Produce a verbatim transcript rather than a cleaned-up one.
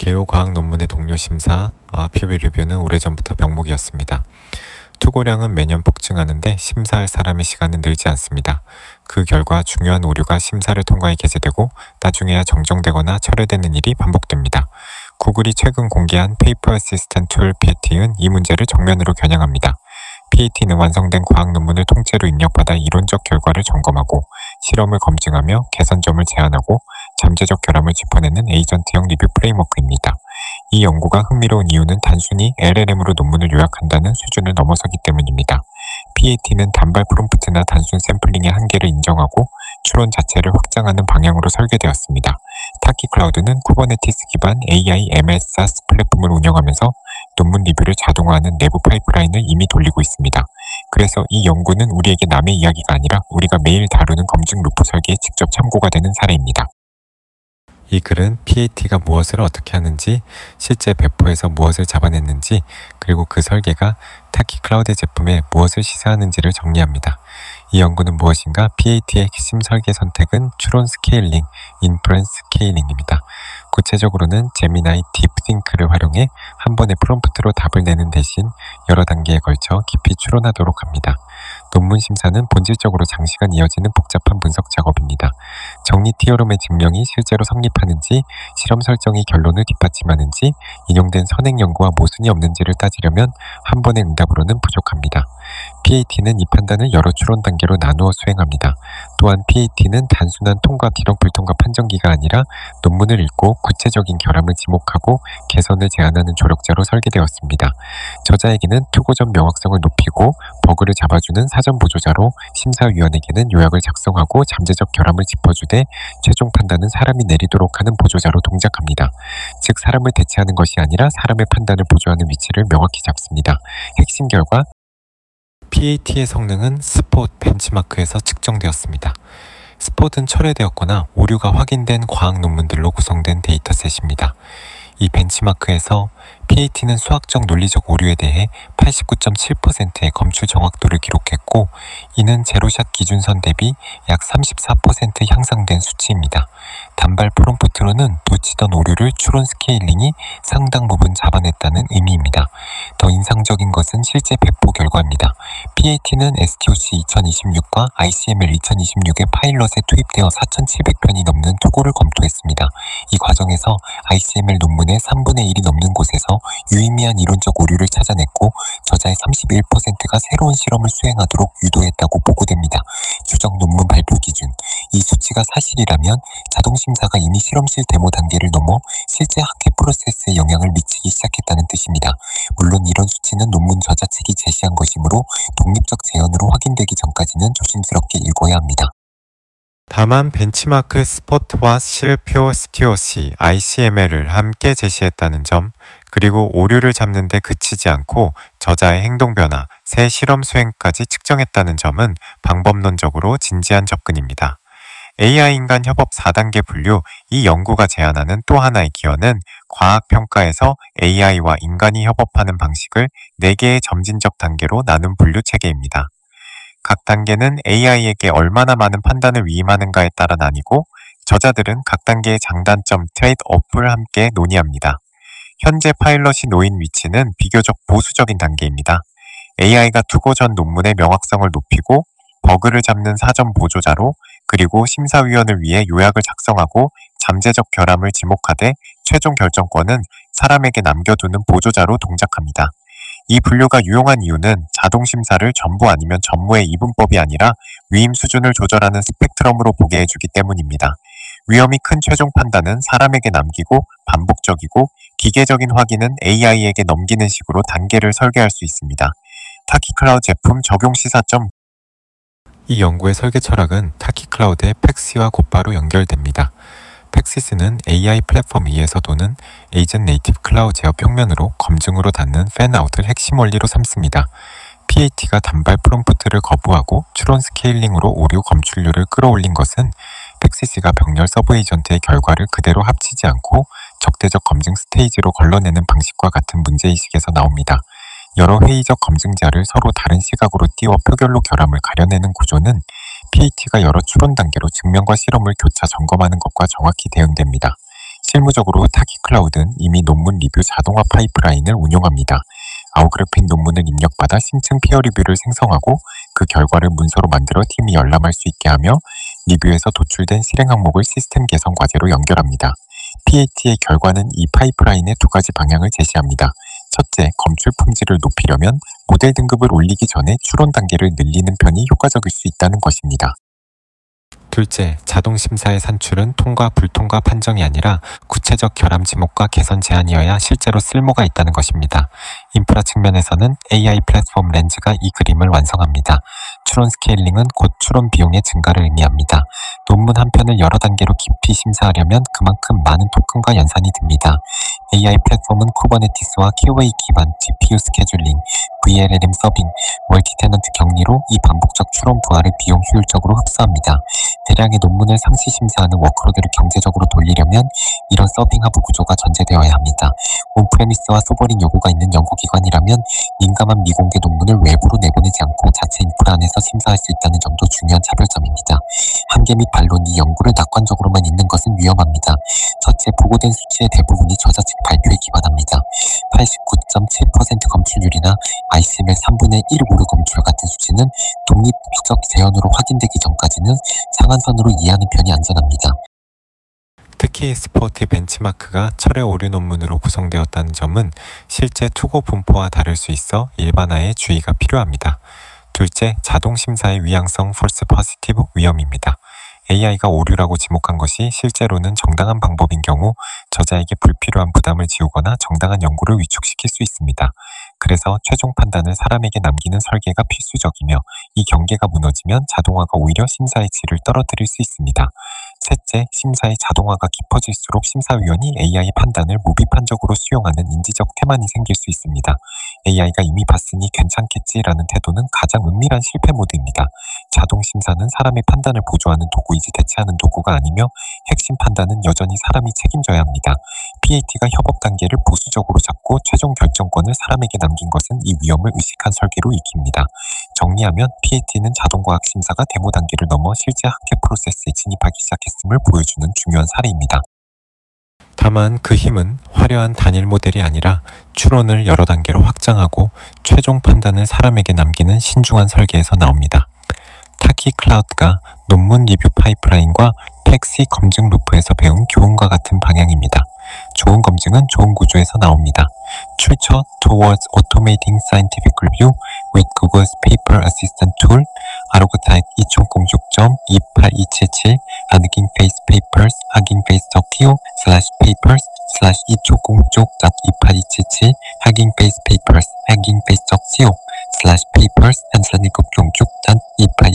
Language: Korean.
주요 과학 논문의 동료 심사, 아, 피비 리뷰는 오래전부터 명목이었습니다. 투고량은 매년 폭증하는데 심사할 사람의 시간은 늘지 않습니다. 그 결과 중요한 오류가 심사를 통과해 게재되고 나중에야 정정되거나 철회되는 일이 반복됩니다. 구글이 최근 공개한 페이퍼 어시스턴트 툴 피에이티는 이 문제를 정면으로 겨냥합니다. 피에이티는 완성된 과학 논문을 통째로 입력받아 이론적 결과를 점검하고 실험을 검증하며 개선점을 제안하고 잠재적 결함을 짚어내는 에이전트형 리뷰 프레임워크입니다. 이 연구가 흥미로운 이유는 단순히 엘엘엠으로 논문을 요약한다는 수준을 넘어서기 때문입니다. 피에이티는 단발 프롬프트나 단순 샘플링의 한계를 인정하고 추론 자체를 확장하는 방향으로 설계되었습니다. 타키클라우드는 쿠버네티스 기반 에이아이 엠엘 사스 플랫폼을 운영하면서 논문 리뷰를 자동화하는 내부 파이프라인을 이미 돌리고 있습니다. 그래서 이 연구는 우리에게 남의 이야기가 아니라 우리가 매일 다루는 검증 루프 설계에 직접 참고가 되는 사례입니다. 이 글은 피에이티가 무엇을 어떻게 하는지, 실제 배포에서 무엇을 잡아냈는지, 그리고 그 설계가 타키클라우드 제품에 무엇을 시사하는지를 정리합니다. 이 연구는 무엇인가? 피에이티의 핵심 설계 선택은 추론 스케일링, 인프런스 스케일링입니다. 구체적으로는 제미나이 딥싱크를 활용해 한 번의 프롬프트로 답을 내는 대신 여러 단계에 걸쳐 깊이 추론하도록 합니다. 논문 심사는 본질적으로 장시간 이어지는 복잡한 분석 작업입니다. 정리 티오럼의 증명이 실제로 성립하는지, 실험 설정이 결론을 뒷받침하는지, 인용된 선행 연구와 모순이 없는지를 따지려면 한 번의 응답으로는 부족합니다. 피에이티는 이 판단을 여러 추론 단계로 나누어 수행합니다. 또한 피에이티는 단순한 통과, 기록, 불통과 판정기가 아니라 논문을 읽고 구체적인 결함을 지목하고 개선을 제안하는 조력자로 설계되었습니다. 저자에게는 투고 전 명확성을 높이고 버그를 잡아주는 사전 보조자로, 심사위원에게는 요약을 작성하고 잠재적 결함을 짚어주되 최종 판단은 사람이 내리도록 하는 보조자로 동작합니다. 즉 사람을 대체하는 것이 아니라 사람의 판단을 보조하는 위치를 명확히 잡습니다. 핵심 결과 피에이티의 성능은 스폿 벤치마크에서 측정되었습니다. 스폿은 철회되었거나 오류가 확인된 과학 논문들로 구성된 데이터셋입니다. 이 벤치마크에서 피에이티는 수학적 논리적 오류에 대해 팔십구 점 칠 퍼센트의 검출 정확도를 기록했고, 이는 제로샷 기준선 대비 약 삼십사 퍼센트 향상된 수치입니다. 단발 프롬프트로는 놓치던 오류를 추론 스케일링이 상당 부분 잡아냈다는 의미입니다. 더 인상적인 것은 실제 배포 결과입니다. 피에이티는 에스티오씨 이천이십육과 아이씨엠엘 이천이십육의 파일럿에 투입되어 사천칠백 편이 넘는 투고를 검토했습니다. 이 과정에서 아이씨엠엘 논문의 삼분의 일이 넘는 곳에서 유의미한 이론적 오류를 찾아냈고 저자의 삼십일 퍼센트가 새로운 실험을 수행하도록 유도했다고 보고됩니다. 추정 논문 발표 기준. 이 수치가 사실이라면 자동심사가 이미 실험실 데모 단계를 넘어 실제 학회 프로세스에 영향을 미치기 시작했다는 뜻입니다. 물론 이런 수치는 논문 저자 측이 제시한 것이므로 독립적 재현으로 확인되기 전까지는 조심스럽게 읽어야 합니다. 다만 벤치마크 스폿와 실표 스티오시, 아이씨엠엘을 함께 제시했다는 점, 그리고 오류를 잡는 데 그치지 않고 저자의 행동 변화, 새 실험 수행까지 측정했다는 점은 방법론적으로 진지한 접근입니다. 에이아이-인간 협업 사 단계 분류, 이 연구가 제안하는 또 하나의 기여는 과학평가에서 에이아이와 인간이 협업하는 방식을 네 개의 점진적 단계로 나눈 분류 체계입니다. 각 단계는 에이아이에게 얼마나 많은 판단을 위임하는가에 따라 나뉘고 저자들은 각 단계의 장단점, 트레이드오프를 함께 논의합니다. 현재 파일럿이 놓인 위치는 비교적 보수적인 단계입니다. 에이아이가 투고 전 논문의 명확성을 높이고 버그를 잡는 사전 보조자로, 그리고 심사위원을 위해 요약을 작성하고 잠재적 결함을 지목하되 최종 결정권은 사람에게 남겨두는 보조자로 동작합니다. 이 분류가 유용한 이유는 자동심사를 전부 아니면 전무의 이분법이 아니라 위임 수준을 조절하는 스펙트럼으로 보게 해주기 때문입니다. 위험이 큰 최종 판단은 사람에게 남기고 반복적이고 기계적인 확인은 에이아이에게 넘기는 식으로 단계를 설계할 수 있습니다. 타키클라우드 제품 적용 시사점. 이 연구의 설계 철학은 타키클라우드의 팩시와 곧바로 연결됩니다. 팩시스는 에이아이 플랫폼 위에서 도는 에이전 네이티브 클라우드 제어 평면으로 검증으로 닿는 팬아웃을 핵심 원리로 삼습니다. 피에이티가 단발 프롬프트를 거부하고 추론 스케일링으로 오류 검출률을 끌어올린 것은 팩시스가 병렬 서브 에이전트의 결과를 그대로 합치지 않고 적대적 검증 스테이지로 걸러내는 방식과 같은 문제의식에서 나옵니다. 여러 회의적 검증자를 서로 다른 시각으로 띄워 표결로 결함을 가려내는 구조는 피에이티가 여러 추론 단계로 증명과 실험을 교차 점검하는 것과 정확히 대응됩니다. 실무적으로 타기클라우드는 이미 논문 리뷰 자동화 파이프라인을 운용합니다. 아웃그래픽 논문을 입력받아 심층 피어 리뷰를 생성하고 그 결과를 문서로 만들어 팀이 열람할 수 있게 하며 리뷰에서 도출된 실행 항목을 시스템 개선 과제로 연결합니다. 피에이티의 결과는 이 파이프라인의 두 가지 방향을 제시합니다. 첫째, 검출 품질을 높이려면 모델 등급을 올리기 전에 추론 단계를 늘리는 편이 효과적일 수 있다는 것입니다. 둘째, 자동심사의 산출은 통과 불통과 판정이 아니라 구체적 결함 지목과 개선 제안이어야 실제로 쓸모가 있다는 것입니다. 인프라 측면에서는 에이아이 플랫폼 렌즈가 이 그림을 완성합니다. 추론 스케일링은 곧 추론 비용의 증가를 의미합니다. 논문 한 편을 여러 단계로 깊이 심사하려면 그만큼 많은 토큰과 연산이 듭니다. 에이아이 플랫폼은 쿠버네티스와 큐에이 기반 지피유 스케줄링, 브이엘엘엠 서빙, 멀티테넌트 격리로 이 반복적 추론 부하를 비용 효율적으로 흡수합니다. 대량의 논문을 상시 심사하는 워크로드를 경제적으로 돌리려면 이런 서빙 하부 구조가 전제되어야 합니다. 온프레미스와 소버린 요구가 있는 연구기관이라면 민감한 미공개 논문을 외부로 내보내지 않고 자체 인프라 안에서 심사할 수 있다는 점도 중요한 차별점입니다. 한계 및 반론, 이 연구를 낙관적으로만 읽는 것은 위험합니다. 첫째, 보고된 수치의 대부분이 저자 측 발표에 기반합니다. 팔십구 점 칠 퍼센트 검출률이나 아이씨엠엘 삼분의 일 오류 검출 같은 수치는 독립적 재현으로 확인되기 전까지는 상한선으로 이해하는 편이 안전합니다. 특히 스포티 벤치마크가 철회 오류 논문으로 구성되었다는 점은 실제 투고 분포와 다를 수 있어 일반화에 주의가 필요합니다. 둘째, 자동심사의 위양성 폴스 포지티브 위험입니다. 에이아이가 오류라고 지목한 것이 실제로는 정당한 방법인 경우 저자에게 불필요한 부담을 지우거나 정당한 연구를 위축시킬 수 있습니다. 그래서 최종 판단을 사람에게 남기는 설계가 필수적이며 이 경계가 무너지면 자동화가 오히려 심사의 질을 떨어뜨릴 수 있습니다. 셋째, 심사의 자동화가 깊어질수록 심사위원이 에이아이 판단을 무비판적으로 수용하는 인지적 태만이 생길 수 있습니다. 에이아이가 이미 봤으니 괜찮겠지라는 태도는 가장 은밀한 실패 모드입니다. 자동심사는 사람의 판단을 보조하는 도구이지 대체하는 도구가 아니며 핵심 판단은 여전히 사람이 책임져야 합니다. 피에이티가 협업 단계를 보수적으로 잡고 최종 결정권을 사람에게 남긴 것은 이 위험을 의식한 설계로 익힙니다. 정리하면 피에이티는 자동과학 심사가 데모 단계를 넘어 실제 학계 프로세스에 진입하기 시작했음을 보여주는 중요한 사례입니다. 다만 그 힘은 화려한 단일 모델이 아니라 추론을 여러 단계로 확장하고 최종 판단을 사람에게 남기는 신중한 설계에서 나옵니다. 타키 클라우드가 논문 리뷰 파이프라인과 팩시 검증 루프에서 배운 교훈과 같은 방향입니다. 좋은 검증은 좋은 구조에서 나옵니다. 출처 Towards Automating Scientific Review with Google's Paper Assistant Tool 아로그타입 이천육 점 이팔이칠칠 Hugging Face Papers Hugging Face .co slash papers slash 이천육 점 이팔이칠칠 Hugging Face Papers Hugging Face .co slash papers 한사일곱 점 이팔